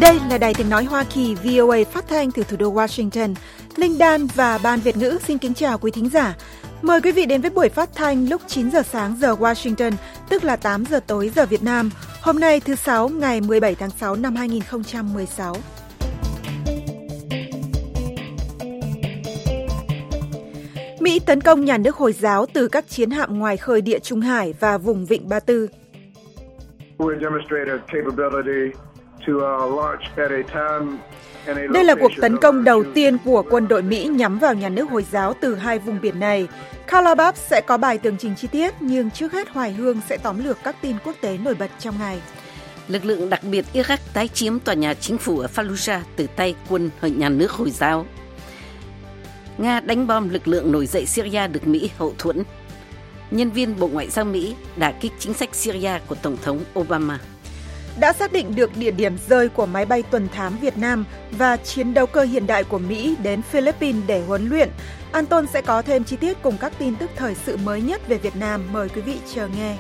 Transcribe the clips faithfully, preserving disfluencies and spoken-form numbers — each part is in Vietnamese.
Đây là Đài Tiếng Nói Hoa Kỳ vê o a phát thanh từ thủ đô Washington. Linh Đan và Ban Việt ngữ xin kính chào quý thính giả. Mời quý vị đến với buổi phát thanh lúc chín giờ sáng giờ Washington, tức là tám giờ tối giờ Việt Nam. Hôm nay thứ Sáu, ngày mười bảy tháng sáu năm hai nghìn không trăm mười sáu. Mỹ tấn công nhà nước Hồi giáo từ các chiến hạm ngoài khơi Địa Trung Hải và vùng Vịnh Ba Tư. Đây là cuộc tấn công đầu tiên của quân đội Mỹ nhắm vào nhà nước Hồi giáo từ hai vùng biển này. Calabab sẽ có bài tường trình chi tiết, nhưng trước hết Hoài Hương sẽ tóm lược các tin quốc tế nổi bật trong ngày. Lực lượng đặc biệt Iraq tái chiếm tòa nhà chính phủ ở Fallujah từ tay quân nhà nước Hồi giáo. Nga đánh bom lực lượng nổi dậy Syria được Mỹ hậu thuẫn. Nhân viên Bộ Ngoại giao Mỹ đả kích chính sách Syria của Tổng thống Obama. Đã xác định được địa điểm rơi của máy bay tuần thám Việt Nam và chiến đấu cơ hiện đại của Mỹ đến Philippines để huấn luyện. Anton sẽ có thêm chi tiết cùng các tin tức thời sự mới nhất về Việt Nam. Mời quý vị chờ nghe.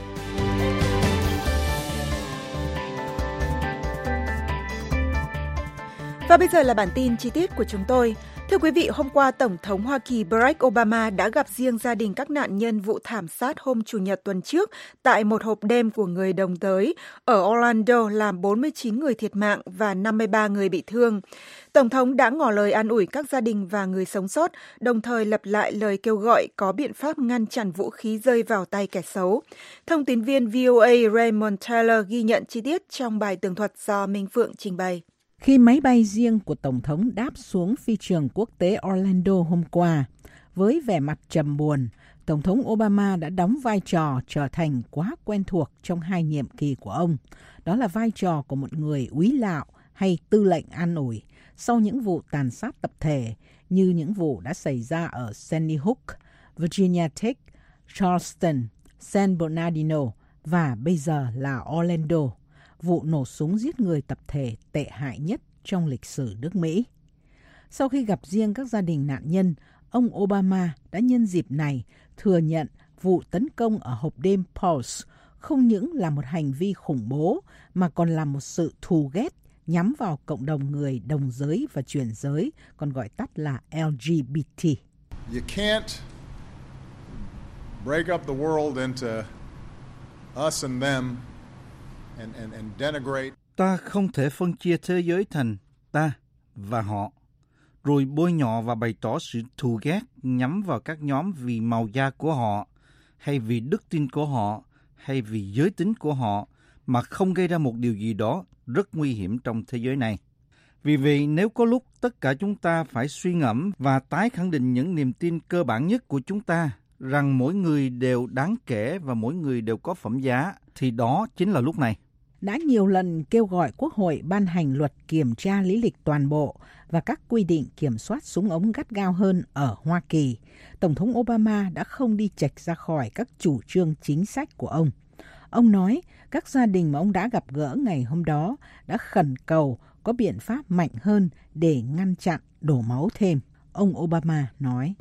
Và bây giờ là bản tin chi tiết của chúng tôi. Thưa quý vị, hôm qua Tổng thống Hoa Kỳ Barack Obama đã gặp riêng gia đình các nạn nhân vụ thảm sát hôm Chủ nhật tuần trước tại một hộp đêm của người đồng giới ở Orlando làm bốn mươi chín người thiệt mạng và năm mươi ba người bị thương. Tổng thống đã ngỏ lời an ủi các gia đình và người sống sót, đồng thời lặp lại lời kêu gọi có biện pháp ngăn chặn vũ khí rơi vào tay kẻ xấu. Thông tín viên vê o a Raymond Taylor ghi nhận chi tiết trong bài tường thuật do Minh Phượng trình bày. Khi máy bay riêng của Tổng thống đáp xuống phi trường quốc tế Orlando hôm qua, với vẻ mặt trầm buồn, Tổng thống Obama đã đóng vai trò trở thành quá quen thuộc trong hai nhiệm kỳ của ông. Đó là vai trò của một người úy lạo hay tư lệnh an ủi sau những vụ tàn sát tập thể như những vụ đã xảy ra ở Sandy Hook, Virginia Tech, Charleston, San Bernardino và bây giờ là Orlando, vụ nổ súng giết người tập thể tệ hại nhất trong lịch sử nước Mỹ. Sau khi gặp riêng các gia đình nạn nhân, ông Obama đã nhân dịp này thừa nhận vụ tấn công ở hộp đêm Pulse không những là một hành vi khủng bố mà còn là một sự thù ghét nhắm vào cộng đồng người đồng giới và chuyển giới, còn gọi tắt là L G B T. You can't break up the world into us and them. And, and, and denigrate. Ta không thể phân chia thế giới thành ta và họ, rồi bôi nhọ và bày tỏ sự thù ghét nhắm vào các nhóm vì màu da của họ, hay vì đức tin của họ, hay vì giới tính của họ, mà không gây ra một điều gì đó rất nguy hiểm trong thế giới này. Vì vậy, nếu có lúc tất cả chúng ta phải suy ngẫm và tái khẳng định những niềm tin cơ bản nhất của chúng ta, rằng mỗi người đều đáng kể và mỗi người đều có phẩm giá, thì đó chính là lúc này. Đã nhiều lần kêu gọi Quốc hội ban hành luật kiểm tra lý lịch toàn bộ và các quy định kiểm soát súng ống gắt gao hơn ở Hoa Kỳ, Tổng thống Obama đã không đi chệch ra khỏi các chủ trương chính sách của ông. Ông nói các gia đình mà ông đã gặp gỡ ngày hôm đó đã khẩn cầu có biện pháp mạnh hơn để ngăn chặn đổ máu thêm. Ông Obama nói,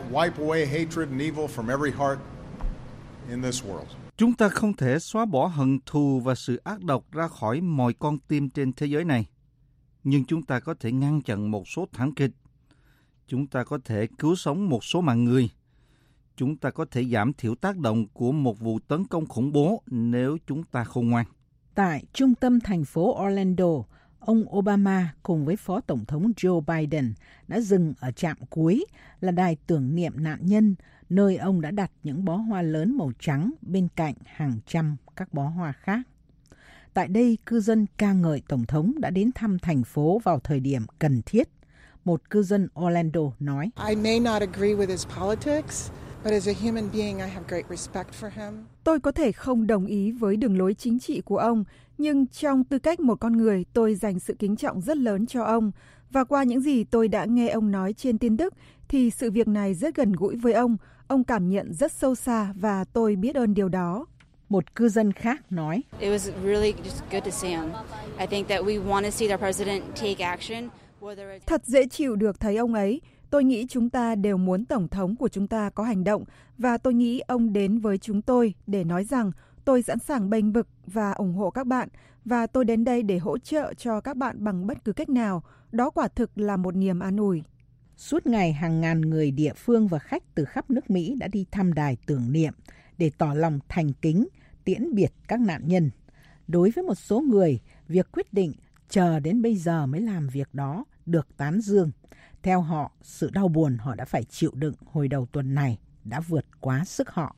chúng ta không thể xóa bỏ hận thù và sự ác độc ra khỏi mọi con tim trên thế giới này. Nhưng chúng ta có thể ngăn chặn một số thảm kịch. Chúng ta có thể cứu sống một số mạng người. Chúng ta có thể giảm thiểu tác động của một vụ tấn công khủng bố nếu chúng ta khôn ngoan. Tại trung tâm thành phố Orlando, ông Obama cùng với Phó Tổng thống Joe Biden đã dừng ở trạm cuối là đài tưởng niệm nạn nhân, nơi ông đã đặt những bó hoa lớn màu trắng bên cạnh hàng trăm các bó hoa khác. Tại đây, cư dân ca ngợi Tổng thống đã đến thăm thành phố vào thời điểm cần thiết. Một cư dân Orlando nói, I may not agree with his politics, but as a human being, I have great respect for him. Tôi có thể không đồng ý với đường lối chính trị của ông, nhưng trong tư cách một con người, tôi dành sự kính trọng rất lớn cho ông. Và qua những gì tôi đã nghe ông nói trên tin tức, thì sự việc này rất gần gũi với ông. Ông cảm nhận rất sâu xa và tôi biết ơn điều đó. Một cư dân khác nói, It was really just good to see him. I think that we want to see our president take action. Thật dễ chịu được thấy ông ấy. Tôi nghĩ chúng ta đều muốn Tổng thống của chúng ta có hành động và tôi nghĩ ông đến với chúng tôi để nói rằng Tôi sẵn sàng bênh vực và ủng hộ các bạn, và tôi đến đây để hỗ trợ cho các bạn bằng bất cứ cách nào. Đó quả thực là một niềm an ủi. Suốt ngày, hàng ngàn người địa phương và khách từ khắp nước Mỹ đã đi thăm đài tưởng niệm để tỏ lòng thành kính, tiễn biệt các nạn nhân. Đối với một số người, việc quyết định chờ đến bây giờ mới làm việc đó được tán dương. Theo họ, sự đau buồn họ đã phải chịu đựng hồi đầu tuần này đã vượt quá sức họ.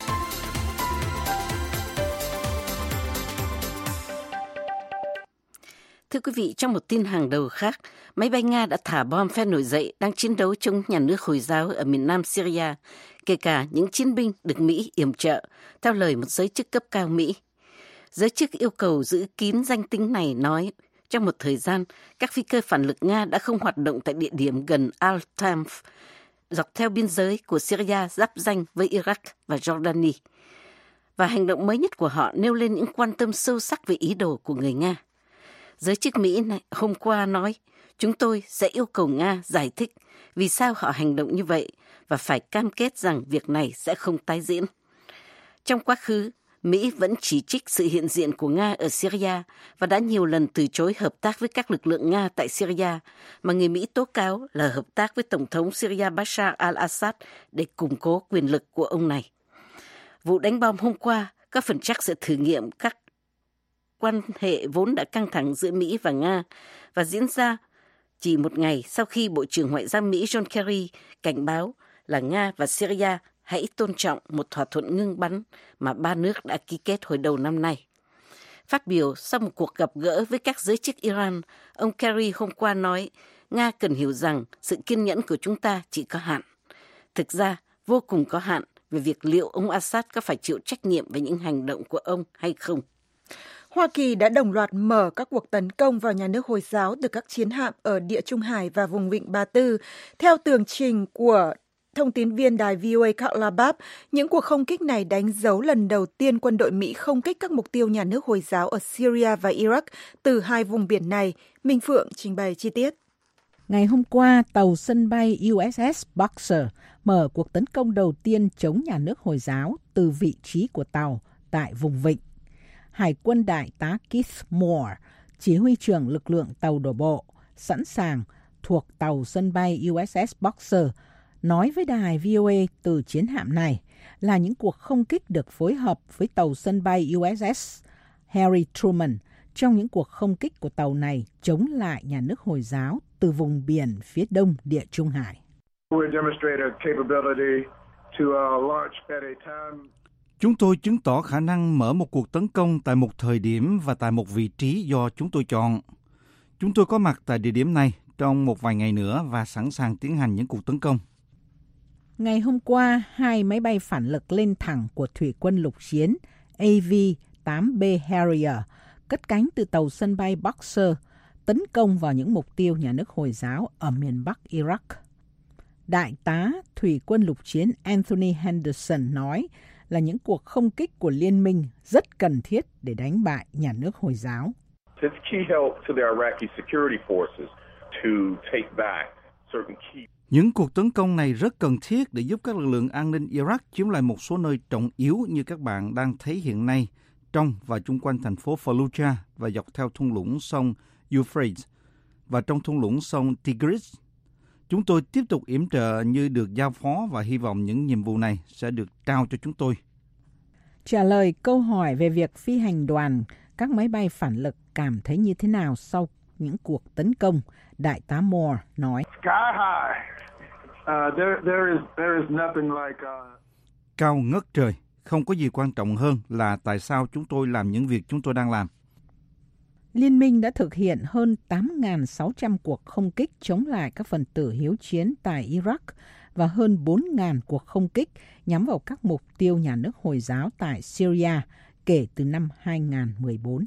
Thưa quý vị, trong một tin hàng đầu khác, máy bay Nga đã thả bom phe nổi dậy đang chiến đấu chống nhà nước Hồi giáo ở miền nam Syria, kể cả những chiến binh được Mỹ yểm trợ, theo lời một giới chức cấp cao Mỹ. Giới chức yêu cầu giữ kín danh tính này nói, trong một thời gian, các phi cơ phản lực Nga đã không hoạt động tại địa điểm gần Al-Tamf, dọc theo biên giới của Syria giáp ranh với Iraq và Jordani. Và hành động mới nhất của họ nêu lên những quan tâm sâu sắc về ý đồ của người Nga. Giới chức Mỹ này, hôm qua nói, chúng tôi sẽ yêu cầu Nga giải thích vì sao họ hành động như vậy và phải cam kết rằng việc này sẽ không tái diễn. Trong quá khứ, Mỹ vẫn chỉ trích sự hiện diện của Nga ở Syria và đã nhiều lần từ chối hợp tác với các lực lượng Nga tại Syria, mà người Mỹ tố cáo là hợp tác với Tổng thống Syria Bashar al-Assad để củng cố quyền lực của ông này. Vụ đánh bom hôm qua có phần chắc sẽ thử nghiệm các quan hệ vốn đã căng thẳng giữa Mỹ và Nga và diễn ra chỉ một ngày sau khi Bộ trưởng Ngoại giao Mỹ John Kerry cảnh báo là Nga và Syria hãy tôn trọng một thỏa thuận ngưng bắn mà ba nước đã ký kết hồi đầu năm nay. Phát biểu sau một cuộc gặp gỡ với các giới chức Iran, ông Kerry hôm qua nói Nga cần hiểu rằng sự kiên nhẫn của chúng ta chỉ có hạn. Thực ra, vô cùng có hạn về việc liệu ông Assad có phải chịu trách nhiệm về những hành động của ông hay không. Hoa Kỳ đã đồng loạt mở các cuộc tấn công vào nhà nước Hồi giáo từ các chiến hạm ở Địa Trung Hải và vùng Vịnh Ba Tư. Theo tường trình của thông tín viên đài vê o a Carl Labab, những cuộc không kích này đánh dấu lần đầu tiên quân đội Mỹ không kích các mục tiêu nhà nước Hồi giáo ở Syria và Iraq từ hai vùng biển này. Minh Phượng trình bày chi tiết. Ngày hôm qua, tàu sân bay u ét ét Boxer mở cuộc tấn công đầu tiên chống nhà nước Hồi giáo từ vị trí của tàu tại vùng Vịnh. Hải quân đại tá Keith Moore, chỉ huy trưởng lực lượng tàu đổ bộ, sẵn sàng thuộc tàu sân bay u ét ét Boxer, nói với đài vê o a từ chiến hạm này là những cuộc không kích được phối hợp với tàu sân bay u ét ét Harry Truman trong những cuộc không kích của tàu này chống lại nhà nước Hồi giáo từ vùng biển phía đông Địa Trung Hải. Chúng tôi chứng tỏ khả năng mở một cuộc tấn công tại một thời điểm và tại một vị trí do chúng tôi chọn. Chúng tôi có mặt tại địa điểm này trong một vài ngày nữa và sẵn sàng tiến hành những cuộc tấn công. Ngày hôm qua, hai máy bay phản lực lên thẳng của Thủy quân lục chiến A V tám B Harrier cất cánh từ tàu sân bay Boxer, tấn công vào những mục tiêu nhà nước Hồi giáo ở miền Bắc Iraq. Đại tá Thủy quân lục chiến Anthony Henderson nói là những cuộc không kích của liên minh rất cần thiết để đánh bại nhà nước Hồi giáo. Những cuộc tấn công này rất cần thiết để giúp các lực lượng an ninh Iraq chiếm lại một số nơi trọng yếu như các bạn đang thấy hiện nay trong và chung quanh thành phố Fallujah và dọc theo thung lũng sông Euphrates và trong thung lũng sông Tigris. Chúng tôi tiếp tục yểm trợ như được giao phó và hy vọng những nhiệm vụ này sẽ được trao cho chúng tôi. Trả lời câu hỏi về việc phi hành đoàn các máy bay phản lực cảm thấy như thế nào sau những cuộc tấn công, Đại tá Moore nói: Cao ngất trời, không có gì quan trọng hơn là tại sao chúng tôi làm những việc chúng tôi đang làm. Liên minh đã thực hiện hơn tám nghìn sáu trăm cuộc không kích chống lại các phần tử hiếu chiến tại Iraq và hơn bốn nghìn cuộc không kích nhắm vào các mục tiêu nhà nước Hồi giáo tại Syria kể từ năm hai không một bốn.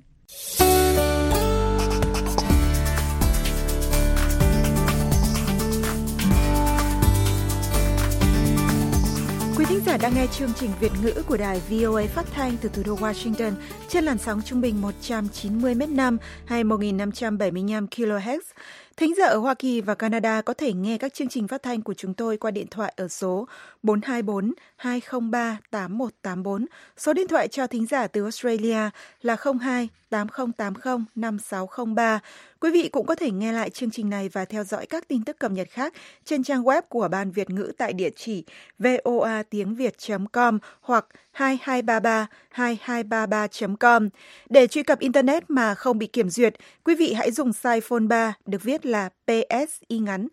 Quý thính giả đang nghe chương trình Việt ngữ của đài vê o a phát thanh từ thủ đô Washington trên làn sóng trung bình một trăm chín mươi mét năm hay một nghìn năm trăm bảy mươi lăm ki lô héc. Thính giả ở Hoa Kỳ và Canada có thể nghe các chương trình phát thanh của chúng tôi qua điện thoại ở số bốn hai bốn hai không ba tám một tám bốn. Số điện thoại cho thính giả từ Australia là không hai tám không tám không năm sáu không ba. Quý vị cũng có thể nghe lại chương trình này và theo dõi các tin tức cập nhật khác trên trang web của Ban Việt ngữ tại địa chỉ voa tiếng việt chấm com hoặc hai hai ba ba hai hai ba ba chấm com. Để truy cập Internet mà không bị kiểm duyệt, quý vị hãy dùng size phone ba được viết là pê ét y ngắn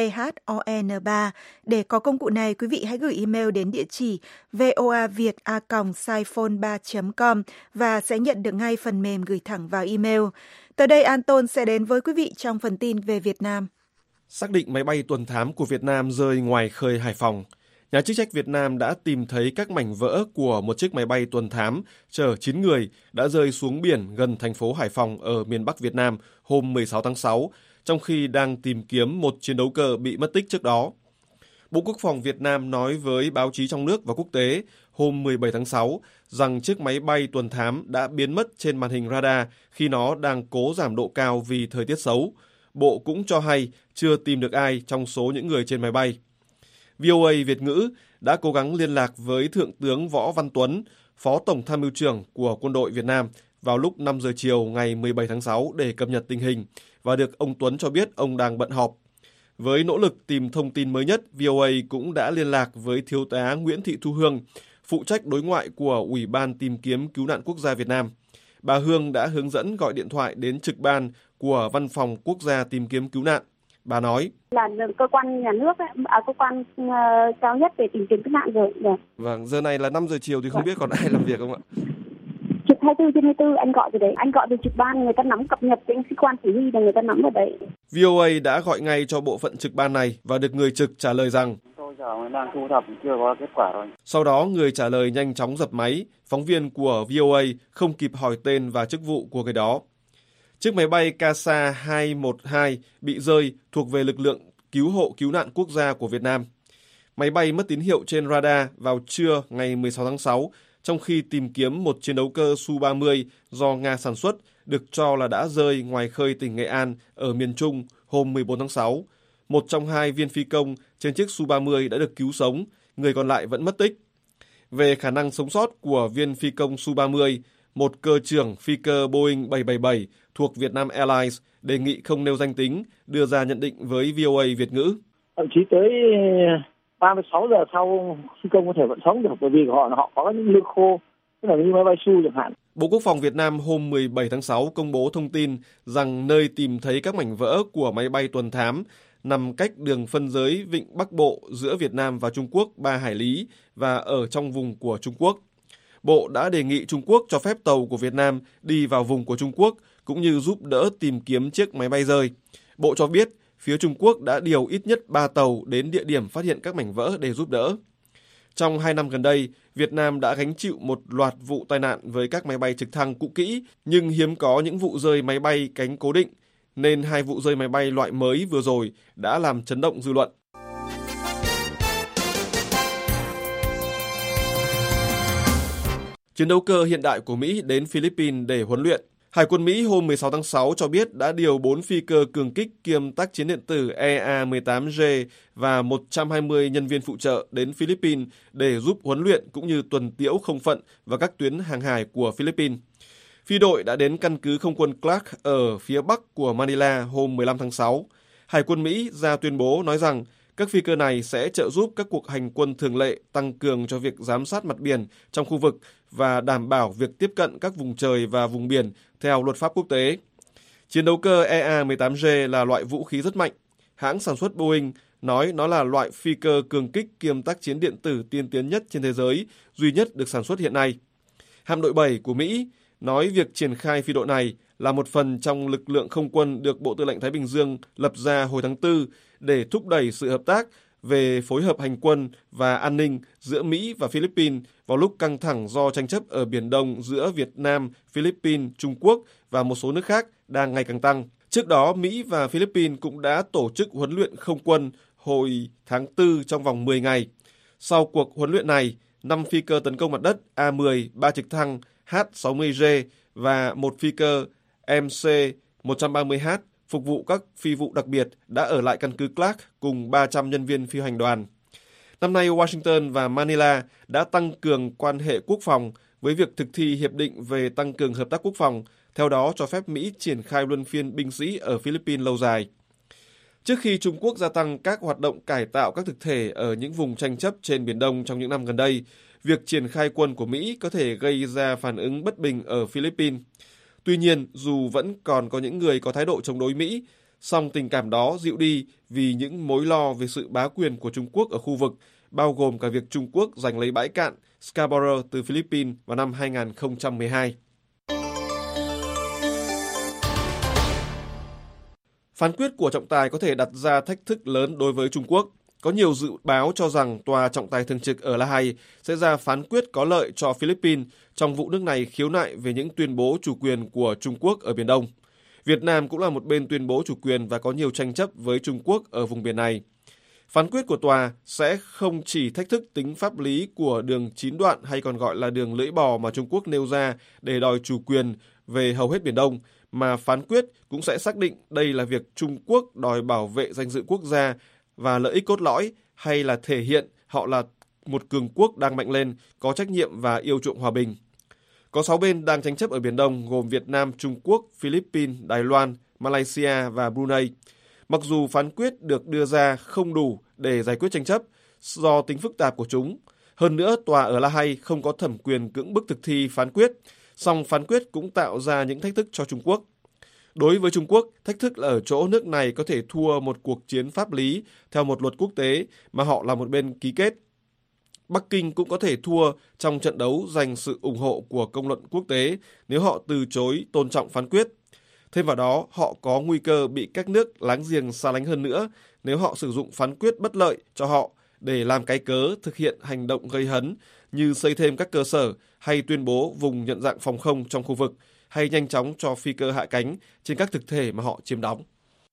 phon ba. Để có công cụ này, quý vị hãy gửi email đến địa chỉ voaviet a còng siphone ba chấm com và sẽ nhận được ngay phần mềm gửi thẳng vào email. Tới đây Anton sẽ đến với quý vị trong phần tin về Việt Nam. Xác định máy bay tuần thám của Việt Nam rơi ngoài khơi Hải Phòng. Nhà chức trách Việt Nam đã tìm thấy các mảnh vỡ của một chiếc máy bay tuần thám chở chín người đã rơi xuống biển gần thành phố Hải Phòng ở miền Bắc Việt Nam hôm mười sáu tháng sáu, trong khi đang tìm kiếm một chiến đấu cơ bị mất tích trước đó. Bộ Quốc phòng Việt Nam nói với báo chí trong nước và quốc tế hôm mười bảy tháng sáu rằng chiếc máy bay tuần thám đã biến mất trên màn hình radar khi nó đang cố giảm độ cao vì thời tiết xấu. Bộ cũng cho hay chưa tìm được ai trong số những người trên máy bay. vê o a Việt ngữ đã cố gắng liên lạc với Thượng tướng Võ Văn Tuấn, Phó Tổng tham mưu trưởng của Quân đội Việt Nam vào lúc năm giờ chiều ngày mười bảy tháng sáu để cập nhật tình hình và được ông Tuấn cho biết ông đang bận họp. Với nỗ lực tìm thông tin mới nhất, vê o a cũng đã liên lạc với Thiếu tá Nguyễn Thị Thu Hương, phụ trách đối ngoại của Ủy ban Tìm kiếm Cứu nạn Quốc gia Việt Nam. Bà Hương đã hướng dẫn gọi điện thoại đến trực ban của Văn phòng Quốc gia Tìm kiếm Cứu nạn. Bà nói: là cơ quan nhà nước, ấy, à, cơ quan uh, cao nhất về tìm kiếm cứu nạn rồi. Được. Vâng, giờ này là năm giờ chiều thì không biết còn ai làm việc không ạ? Trực hai mươi bốn trên hai mươi bốn anh gọi từ đấy, anh gọi từ trực ban, người ta nắm cập nhật với sĩ quan chỉ huy là người ta nắm ở đấy. vê o a đã gọi ngay cho bộ phận trực ban này và được người trực trả lời rằng tôi giờ đang thu thập chưa có kết quả rồi. Sau đó người trả lời nhanh chóng dập máy, phóng viên của vê o a không kịp hỏi tên và chức vụ của người đó. Chiếc máy bay ca ét a hai một hai bị rơi thuộc về lực lượng cứu hộ cứu nạn quốc gia của Việt Nam. Máy bay mất tín hiệu trên radar vào trưa ngày mười sáu tháng sáu, trong khi tìm kiếm một chiến đấu cơ Su ba mươi do Nga sản xuất được cho là đã rơi ngoài khơi tỉnh Nghệ An ở miền Trung hôm mười bốn tháng sáu. Một trong hai viên phi công trên chiếc Su ba mươi đã được cứu sống, người còn lại vẫn mất tích. Về khả năng sống sót của viên phi công Su ba mươi, một cơ trưởng phi cơ Boeing bảy bảy bảy thuộc Vietnam Airlines đề nghị không nêu danh tính, đưa ra nhận định với vê o a Việt ngữ. Thậm chí tới ba mươi sáu giờ sau phi công có thể vẫn sống được bởi vì họ họ có những lương khô, tức là như máy bay Su chẳng hạn. Bộ Quốc phòng Việt Nam hôm mười bảy tháng sáu công bố thông tin rằng nơi tìm thấy các mảnh vỡ của máy bay tuần thám nằm cách đường phân giới vịnh Bắc Bộ giữa Việt Nam và Trung Quốc ba hải lý và ở trong vùng của Trung Quốc. Bộ đã đề nghị Trung Quốc cho phép tàu của Việt Nam đi vào vùng của Trung Quốc cũng như giúp đỡ tìm kiếm chiếc máy bay rơi. Bộ cho biết phía Trung Quốc đã điều ít nhất ba tàu đến địa điểm phát hiện các mảnh vỡ để giúp đỡ. Trong hai năm gần đây, Việt Nam đã gánh chịu một loạt vụ tai nạn với các máy bay trực thăng cũ kỹ, nhưng hiếm có những vụ rơi máy bay cánh cố định, nên hai vụ rơi máy bay loại mới vừa rồi đã làm chấn động dư luận. Chiến đấu cơ hiện đại của Mỹ đến Philippines để huấn luyện. Hải quân Mỹ hôm mười sáu tháng sáu cho biết đã điều bốn phi cơ cường kích kiêm tác chiến điện tử E A mười tám G và một trăm hai mươi nhân viên phụ trợ đến Philippines để giúp huấn luyện cũng như tuần tiễu không phận và các tuyến hàng hải của Philippines. Phi đội đã đến căn cứ không quân Clark ở phía bắc của Manila hôm mười lăm tháng sáu. Hải quân Mỹ ra tuyên bố nói rằng các phi cơ này sẽ trợ giúp các cuộc hành quân thường lệ tăng cường cho việc giám sát mặt biển trong khu vực và đảm bảo việc tiếp cận các vùng trời và vùng biển theo luật pháp quốc tế. Chiến đấu cơ E A mười tám G là loại vũ khí rất mạnh. Hãng sản xuất Boeing nói nó là loại phi cơ cường kích kiêm tác chiến điện tử tiên tiến nhất trên thế giới, duy nhất được sản xuất hiện nay. Hạm đội bảy của Mỹ nói việc triển khai phi đội này là một phần trong lực lượng không quân được Bộ Tư lệnh Thái Bình Dương lập ra hồi tháng tư để thúc đẩy sự hợp tác về phối hợp hành quân và an ninh giữa Mỹ và Philippines vào lúc căng thẳng do tranh chấp ở Biển Đông giữa Việt Nam, Philippines, Trung Quốc và một số nước khác đang ngày càng tăng. Trước đó, Mỹ và Philippines cũng đã tổ chức huấn luyện không quân hồi tháng tư trong vòng mười ngày. Sau cuộc huấn luyện này, năm phi cơ tấn công mặt đất A mười, ba trực thăng H sáu mươi G và một phi cơ M C một trăm ba mươi H phục vụ các phi vụ đặc biệt đã ở lại căn cứ Clark cùng ba trăm nhân viên phi hành đoàn. Năm nay, Washington và Manila đã tăng cường quan hệ quốc phòng với việc thực thi hiệp định về tăng cường hợp tác quốc phòng, theo đó cho phép Mỹ triển khai luân phiên binh sĩ ở Philippines lâu dài. Trước khi Trung Quốc gia tăng các hoạt động cải tạo các thực thể ở những vùng tranh chấp trên Biển Đông trong những năm gần đây, việc triển khai quân của Mỹ có thể gây ra phản ứng bất bình ở Philippines. Tuy nhiên, dù vẫn còn có những người có thái độ chống đối Mỹ, song tình cảm đó dịu đi vì những mối lo về sự bá quyền của Trung Quốc ở khu vực, bao gồm cả việc Trung Quốc giành lấy bãi cạn Scarborough từ Philippines vào năm hai không một hai. Phán quyết của trọng tài có thể đặt ra thách thức lớn đối với Trung Quốc. Có nhiều dự báo cho rằng Tòa trọng tài thường trực ở La Hay sẽ ra phán quyết có lợi cho Philippines trong vụ nước này khiếu nại về những tuyên bố chủ quyền của Trung Quốc ở Biển Đông. Việt Nam cũng là một bên tuyên bố chủ quyền và có nhiều tranh chấp với Trung Quốc ở vùng biển này. Phán quyết của tòa sẽ không chỉ thách thức tính pháp lý của đường chín đoạn hay còn gọi là đường lưỡi bò mà Trung Quốc nêu ra để đòi chủ quyền về hầu hết Biển Đông, mà phán quyết cũng sẽ xác định đây là việc Trung Quốc đòi bảo vệ danh dự quốc gia và lợi ích cốt lõi, hay là thể hiện họ là một cường quốc đang mạnh lên, có trách nhiệm và yêu chuộng hòa bình. Có sáu bên đang tranh chấp ở Biển Đông gồm Việt Nam, Trung Quốc, Philippines, Đài Loan, Malaysia và Brunei. Mặc dù phán quyết được đưa ra không đủ để giải quyết tranh chấp do tính phức tạp của chúng. Hơn nữa, tòa ở La Hay không có thẩm quyền cưỡng bức thực thi phán quyết, song phán quyết cũng tạo ra những thách thức cho Trung Quốc. Đối với Trung Quốc, thách thức là ở chỗ nước này có thể thua một cuộc chiến pháp lý theo một luật quốc tế mà họ là một bên ký kết. Bắc Kinh cũng có thể thua trong trận đấu giành sự ủng hộ của công luận quốc tế nếu họ từ chối tôn trọng phán quyết. Thêm vào đó, họ có nguy cơ bị các nước láng giềng xa lánh hơn nữa nếu họ sử dụng phán quyết bất lợi cho họ để làm cái cớ thực hiện hành động gây hấn như xây thêm các cơ sở hay tuyên bố vùng nhận dạng phòng không trong khu vực, hay nhanh chóng cho phi cơ hạ cánh trên các thực thể mà họ chiếm đóng.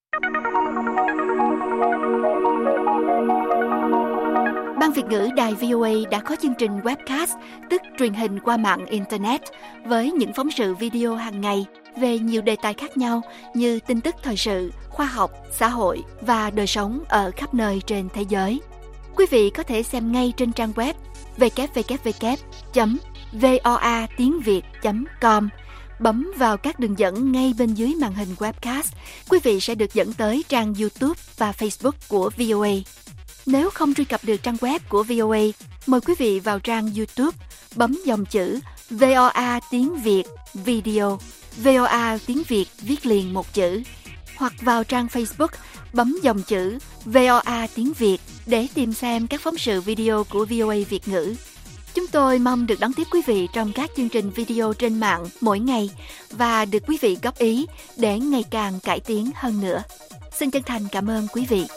Ban Việt ngữ Đài vê o a đã có chương trình webcast, tức truyền hình qua mạng Internet, với những phóng sự video hàng ngày về nhiều đề tài khác nhau như tin tức thời sự, khoa học, xã hội và đời sống ở khắp nơi trên thế giới. Quý vị có thể xem ngay trên trang web w w w chấm voa tiếng việt chấm com. Bấm vào các đường dẫn ngay bên dưới màn hình webcast, quý vị sẽ được dẫn tới trang YouTube và Facebook của vê o a. Nếu không truy cập được trang web của vê o a, mời quý vị vào trang YouTube, bấm dòng chữ vê o a tiếng Việt Video, vê o a tiếng Việt viết liền một chữ, hoặc vào trang Facebook, bấm dòng chữ vê o a tiếng Việt để tìm xem các phóng sự video của vê o a Việt ngữ. Chúng tôi mong được đón tiếp quý vị trong các chương trình video trên mạng mỗi ngày và được quý vị góp ý để ngày càng cải tiến hơn nữa. Xin chân thành cảm ơn quý vị.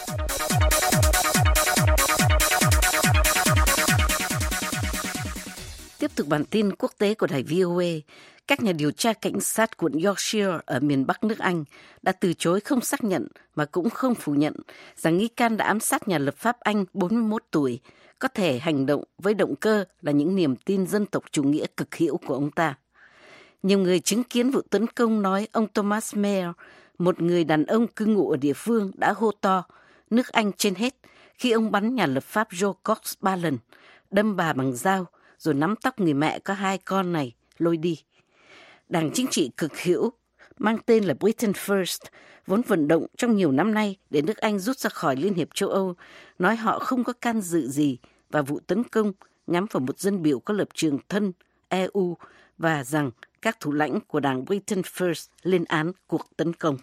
Tiếp tục bản tin quốc tế của đài vê o a, các nhà điều tra cảnh sát quận Yorkshire ở miền Bắc nước Anh đã từ chối không xác nhận mà cũng không phủ nhận rằng nghi can đã ám sát nhà lập pháp Anh bốn mươi mốt tuổi, có thể hành động với động cơ là những niềm tin dân tộc chủ nghĩa cực hữu của ông ta. Nhiều người chứng kiến vụ tấn công nói ông Thomas Mayer, một người đàn ông cư ngụ ở địa phương, đã hô to nước Anh trên hết khi ông bắn nhà lập pháp Joe Cox ba lần, đâm bà bằng dao, rồi nắm tóc người mẹ có hai con này lôi đi. Đảng chính trị cực hữu mang tên là Britain First, vốn vận động trong nhiều năm nay để nước Anh rút ra khỏi Liên hiệp châu Âu, nói họ không có can dự gì vào vụ tấn công nhắm vào một dân biểu có lập trường thân e u và rằng các thủ lãnh của đảng Britain First lên án cuộc tấn công.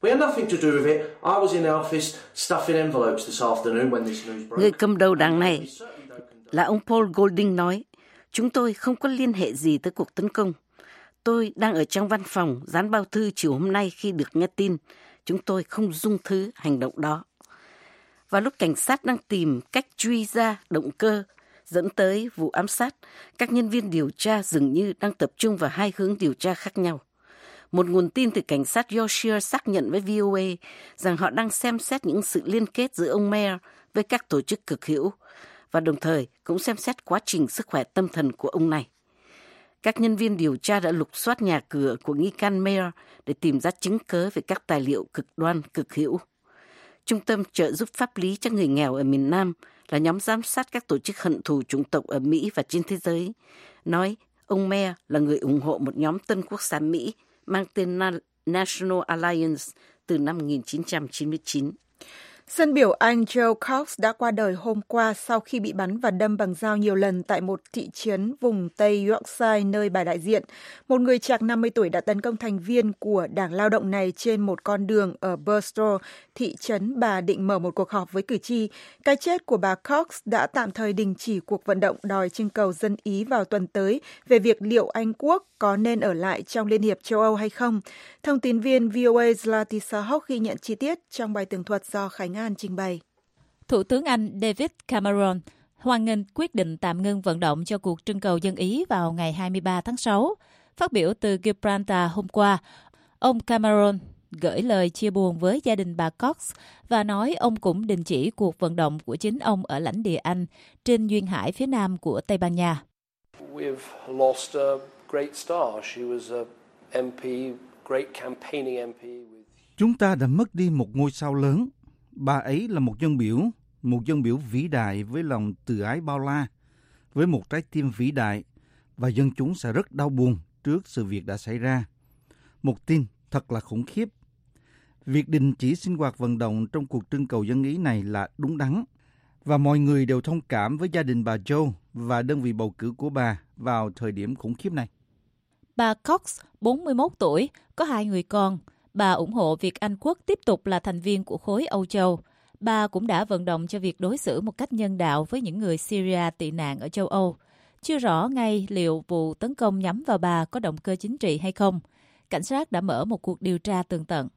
Người cầm đầu đảng này là ông Paul Golding nói, chúng tôi không có liên hệ gì tới cuộc tấn công. Tôi đang ở trong văn phòng dán bao thư chiều hôm nay khi được nghe tin. Chúng tôi không dung thứ hành động đó. Và lúc cảnh sát đang tìm cách truy ra động cơ dẫn tới vụ ám sát, các nhân viên điều tra dường như đang tập trung vào hai hướng điều tra khác nhau. Một nguồn tin từ cảnh sát Yorkshire xác nhận với vê o a rằng họ đang xem xét những sự liên kết giữa ông Mayer với các tổ chức cực hữu và đồng thời cũng xem xét quá trình sức khỏe tâm thần của ông này. Các nhân viên điều tra đã lục soát nhà cửa của nghi can Meir để tìm ra chứng cớ về các tài liệu cực đoan, cực hữu. Trung tâm trợ giúp pháp lý cho người nghèo ở miền Nam là nhóm giám sát các tổ chức hận thù chủng tộc ở Mỹ và trên thế giới, nói ông Meir là người ủng hộ một nhóm tân quốc gia Mỹ mang tên National Alliance từ năm một nghìn chín trăm chín mươi chín. Dân biểu Anh Joe Cox đã qua đời hôm qua sau khi bị bắn và đâm bằng dao nhiều lần tại một thị trấn vùng Tây Yorkshire nơi bà đại diện. Một người chạc năm mươi tuổi đã tấn công thành viên của Đảng Lao động này trên một con đường ở Burstow, thị trấn bà định mở một cuộc họp với cử tri. Cái chết của bà Cox đã tạm thời đình chỉ cuộc vận động đòi trưng cầu dân Ý vào tuần tới về việc liệu Anh Quốc có nên ở lại trong Liên hiệp châu Âu hay không. Thông tin viên vê o a Zlati Sahok ghi nhận chi tiết trong bài tường thuật do Khánh An trình bày. Thủ tướng Anh David Cameron hoan nghênh quyết định tạm ngưng vận động cho cuộc trưng cầu dân Ý vào ngày hai mươi ba tháng sáu. Phát biểu từ Gibraltar hôm qua, ông Cameron gửi lời chia buồn với gia đình bà Cox và nói ông cũng đình chỉ cuộc vận động của chính ông ở lãnh địa Anh trên duyên hải phía nam của Tây Ban Nha. We've lost a great star. She was a em pê, great campaigning em pê. Chúng ta đã mất đi một ngôi sao lớn. Bà ấy là một dân biểu, một dân biểu vĩ đại với lòng từ ái bao la, với một trái tim vĩ đại, và dân chúng sẽ rất đau buồn trước sự việc đã xảy ra. Một tin thật là khủng khiếp. Việc đình chỉ sinh hoạt vận động trong cuộc trưng cầu dân Ý này là đúng đắn, và mọi người đều thông cảm với gia đình bà Joe và đơn vị bầu cử của bà vào thời điểm khủng khiếp này. Bà Cox, bốn mươi mốt tuổi, có hai người con. Bà ủng hộ việc Anh Quốc tiếp tục là thành viên của khối Âu Châu. Bà cũng đã vận động cho việc đối xử một cách nhân đạo với những người Syria tị nạn ở châu Âu. Chưa rõ ngay liệu vụ tấn công nhắm vào bà có động cơ chính trị hay không. Cảnh sát đã mở một cuộc điều tra tường tận.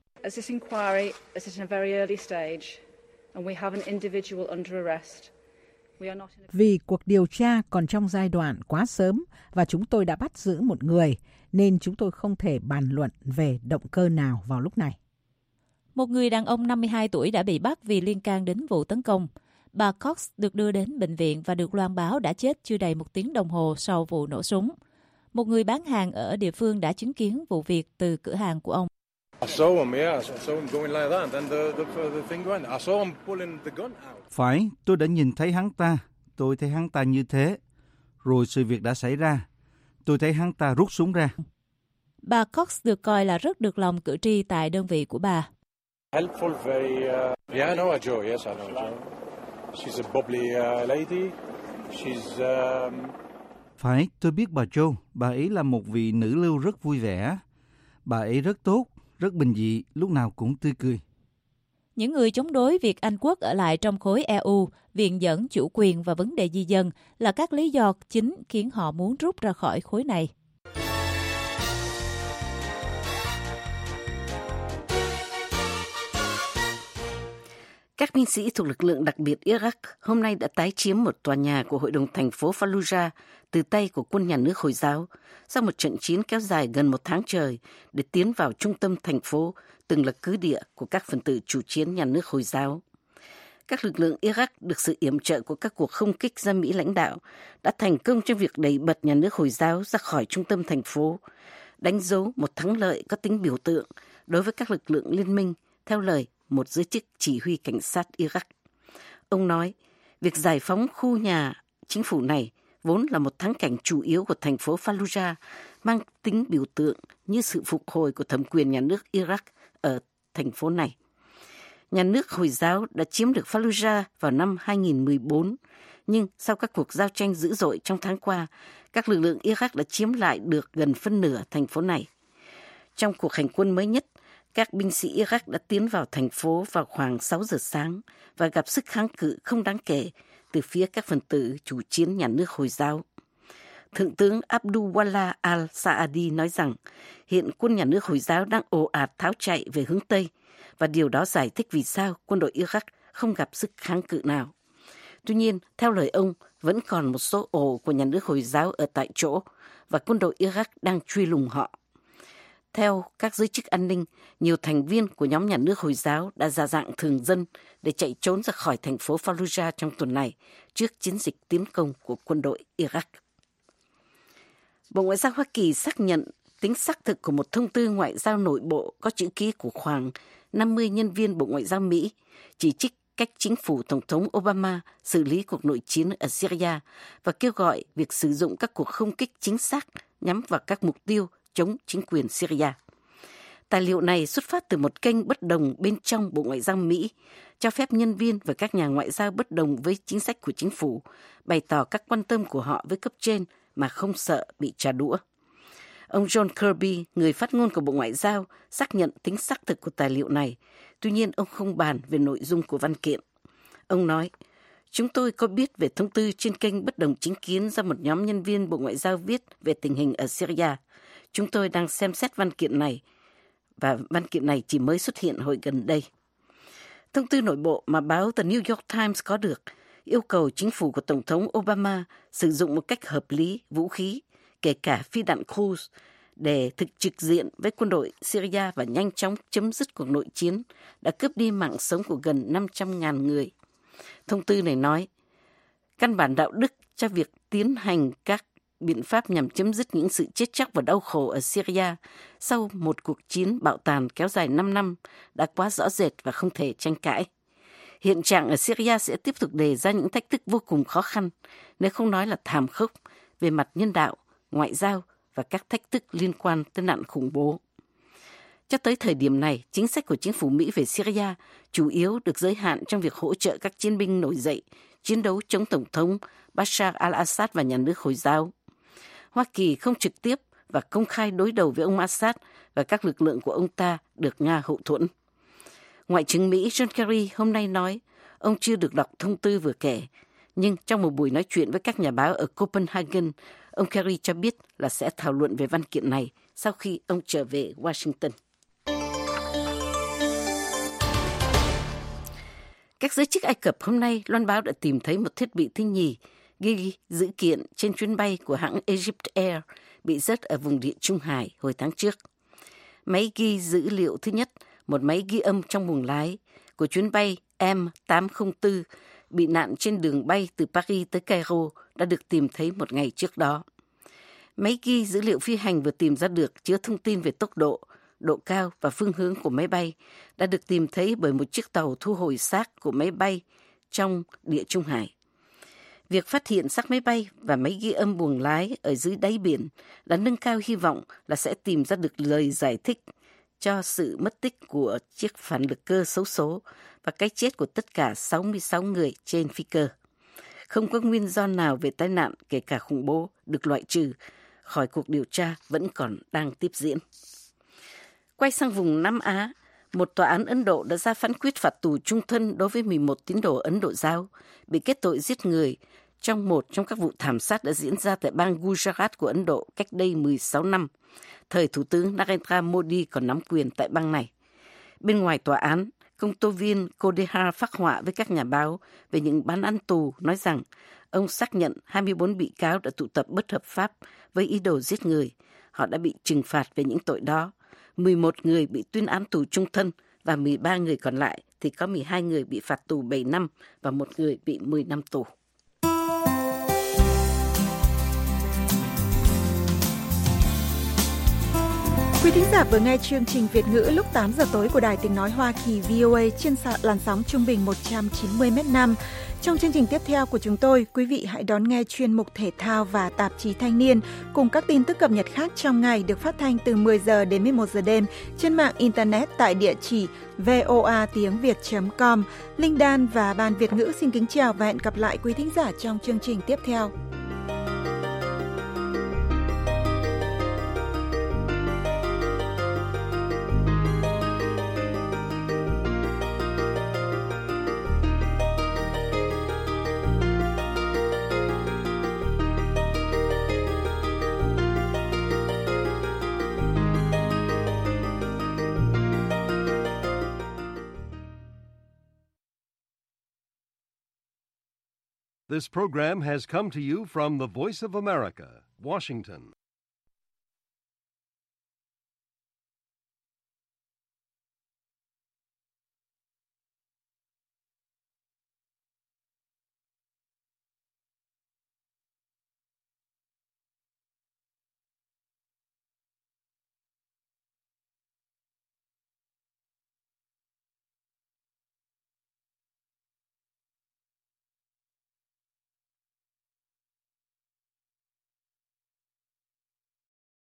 Vì cuộc điều tra còn trong giai đoạn quá sớm và chúng tôi đã bắt giữ một người, nên chúng tôi không thể bàn luận về động cơ nào vào lúc này. Một người đàn ông năm mươi hai tuổi đã bị bắt vì liên can đến vụ tấn công. Bà Cox được đưa đến bệnh viện và được loan báo đã chết chưa đầy một tiếng đồng hồ sau vụ nổ súng. Một người bán hàng ở địa phương đã chứng kiến vụ việc từ cửa hàng của ông. Phải, tôi đã nhìn thấy hắn ta. Tôi thấy hắn ta như thế. Rồi sự việc đã xảy ra. Tôi thấy hắn ta rút súng ra. Bà Cox được coi là rất được lòng cử tri tại đơn vị của bà. Helpful, very, uh... yeah, I know a Joe, yes, I know a Joe. She's a bubbly uh, lady. She's... Um... Phải, tôi biết bà Joe. Bà ấy là một vị nữ lưu rất vui vẻ. Bà ấy rất tốt, rất bình dị, lúc nào cũng tươi cười. Những người chống đối việc Anh Quốc ở lại trong khối e u, viện dẫn chủ quyền và vấn đề di dân là các lý do chính khiến họ muốn rút ra khỏi khối này. Các binh sĩ thuộc lực lượng đặc biệt Iraq hôm nay đã tái chiếm một tòa nhà của Hội đồng thành phố Fallujah từ tay của quân nhà nước Hồi giáo sau một trận chiến kéo dài gần một tháng trời để tiến vào trung tâm thành phố từng là cứ địa của các phần tử chủ chiến nhà nước Hồi giáo. Các lực lượng Iraq được sự yểm trợ của các cuộc không kích do Mỹ lãnh đạo đã thành công trong việc đẩy bật nhà nước Hồi giáo ra khỏi trung tâm thành phố, đánh dấu một thắng lợi có tính biểu tượng đối với các lực lượng liên minh, theo lời một giới chức chỉ huy cảnh sát Iraq. Ông nói, việc giải phóng khu nhà chính phủ này vốn là một thắng cảnh chủ yếu của thành phố Fallujah, mang tính biểu tượng như sự phục hồi của thẩm quyền nhà nước Iraq ở thành phố này. Nhà nước Hồi giáo đã chiếm được Fallujah vào năm hai nghìn mười bốn, nhưng sau các cuộc giao tranh dữ dội trong tháng qua, các lực lượng Iraq đã chiếm lại được gần phân nửa thành phố này. Trong cuộc hành quân mới nhất, các binh sĩ Iraq đã tiến vào thành phố vào khoảng sáu giờ sáng và gặp sức kháng cự không đáng kể từ phía các phần tử chủ chiến nhà nước Hồi giáo. Thượng tướng Abdulwala al-Saadi nói rằng hiện quân nhà nước Hồi giáo đang ồ ạt tháo chạy về hướng Tây và điều đó giải thích vì sao quân đội Iraq không gặp sức kháng cự nào. Tuy nhiên, theo lời ông, vẫn còn một số ổ của nhà nước Hồi giáo ở tại chỗ và quân đội Iraq đang truy lùng họ. Theo các giới chức an ninh, nhiều thành viên của nhóm nhà nước Hồi giáo đã ra dạng thường dân để chạy trốn ra khỏi thành phố Fallujah trong tuần này trước chiến dịch tiến công của quân đội Iraq. Bộ Ngoại giao Hoa Kỳ xác nhận tính xác thực của một thông tư ngoại giao nội bộ có chữ ký của khoảng năm mươi nhân viên Bộ Ngoại giao Mỹ, chỉ trích cách chính phủ Tổng thống Obama xử lý cuộc nội chiến ở Syria và kêu gọi việc sử dụng các cuộc không kích chính xác nhắm vào các mục tiêu chống chính quyền Syria. Tài liệu này xuất phát từ một kênh bất đồng bên trong Bộ Ngoại giao Mỹ, cho phép nhân viên và các nhà ngoại giao bất đồng với chính sách của chính phủ bày tỏ các quan tâm của họ với cấp trên mà không sợ bị trả đũa. Ông John Kirby, người phát ngôn của Bộ Ngoại giao, xác nhận tính xác thực của tài liệu này. Tuy nhiên, ông không bàn về nội dung của văn kiện. Ông nói, chúng tôi có biết về thông tư trên kênh bất đồng chính kiến do một nhóm nhân viên Bộ Ngoại giao viết về tình hình ở Syria. Chúng tôi đang xem xét văn kiện này, và văn kiện này chỉ mới xuất hiện hồi gần đây. Thông tư nội bộ mà báo The New York Times có được yêu cầu chính phủ của Tổng thống Obama sử dụng một cách hợp lý vũ khí, kể cả phi đạn cruise, để thực trực diện với quân đội Syria và nhanh chóng chấm dứt cuộc nội chiến đã cướp đi mạng sống của gần năm trăm nghìn người. Thông tư này nói, căn bản đạo đức cho việc tiến hành các biện pháp nhằm chấm dứt những sự chết chóc và đau khổ ở Syria sau một cuộc chiến bạo tàn kéo dài năm năm đã quá rõ rệt và không thể tranh cãi. Hiện trạng ở Syria sẽ tiếp tục đề ra những thách thức vô cùng khó khăn, nếu không nói là thảm khốc, về mặt nhân đạo, ngoại giao và các thách thức liên quan tới nạn khủng bố. Cho tới thời điểm này, chính sách của chính phủ Mỹ về Syria chủ yếu được giới hạn trong việc hỗ trợ các chiến binh nổi dậy, chiến đấu chống Tổng thống Bashar al-Assad và nhà nước Hồi giáo. Hoa Kỳ không trực tiếp và công khai đối đầu với ông Assad và các lực lượng của ông ta được Nga hậu thuẫn. Ngoại trưởng Mỹ John Kerry hôm nay nói ông chưa được đọc thông tư vừa kể, nhưng trong một buổi nói chuyện với các nhà báo ở Copenhagen, ông Kerry cho biết là sẽ thảo luận về văn kiện này sau khi ông trở về Washington. Các giới chức Ai Cập hôm nay loan báo đã tìm thấy một thiết bị thứ nhì ghi dữ kiện trên chuyến bay của hãng Egypt Air bị rớt ở vùng Địa Trung Hải hồi tháng trước. Máy ghi dữ liệu thứ nhất, một máy ghi âm trong buồng lái của chuyến bay M tám không bốn bị nạn trên đường bay từ Paris tới Cairo đã được tìm thấy một ngày trước đó. Máy ghi dữ liệu phi hành vừa tìm ra được chứa thông tin về tốc độ, độ cao và phương hướng của máy bay đã được tìm thấy bởi một chiếc tàu thu hồi xác của máy bay trong Địa Trung Hải. Việc phát hiện xác máy bay và máy ghi âm buồng lái ở dưới đáy biển đã nâng cao hy vọng là sẽ tìm ra được lời giải thích cho sự mất tích của chiếc phản lực cơ xấu số và cái chết của tất cả sáu mươi sáu người trên phi cơ. Không có nguyên do nào về tai nạn, kể cả khủng bố, được loại trừ khỏi cuộc điều tra vẫn còn đang tiếp diễn. Quay sang vùng Nam Á, một tòa án Ấn Độ đã ra phán quyết phạt tù chung thân đối với mười một tín đồ Ấn Độ giáo bị kết tội giết người trong một trong các vụ thảm sát đã diễn ra tại bang Gujarat của Ấn Độ cách đây mười sáu năm, thời Thủ tướng Narendra Modi còn nắm quyền tại bang này. Bên ngoài tòa án, công tố viên Kodehar phác họa với các nhà báo về những bản án tù, nói rằng ông xác nhận hai mươi bốn bị cáo đã tụ tập bất hợp pháp với ý đồ giết người. Họ đã bị trừng phạt về những tội đó. mười một người bị tuyên án tù chung thân và mười ba người còn lại thì có mười hai người bị phạt tù bảy năm và một người bị mười năm tù. Quý thính giả vừa nghe chương trình Việt ngữ lúc tám giờ tối của Đài Tiếng Nói Hoa Kỳ vê o a trên làn sóng trung bình một trăm chín mươi mét năm. Trong chương trình tiếp theo của chúng tôi, quý vị hãy đón nghe chuyên mục thể thao và tạp chí Thanh niên cùng các tin tức cập nhật khác trong ngày được phát thanh từ mười giờ đến mười một giờ đêm trên mạng Internet tại địa chỉ voa tiếng việt chấm com. Linh Đan và Ban Việt ngữ xin kính chào và hẹn gặp lại quý thính giả trong chương trình tiếp theo. This program has come to you from the Voice of America, Washington.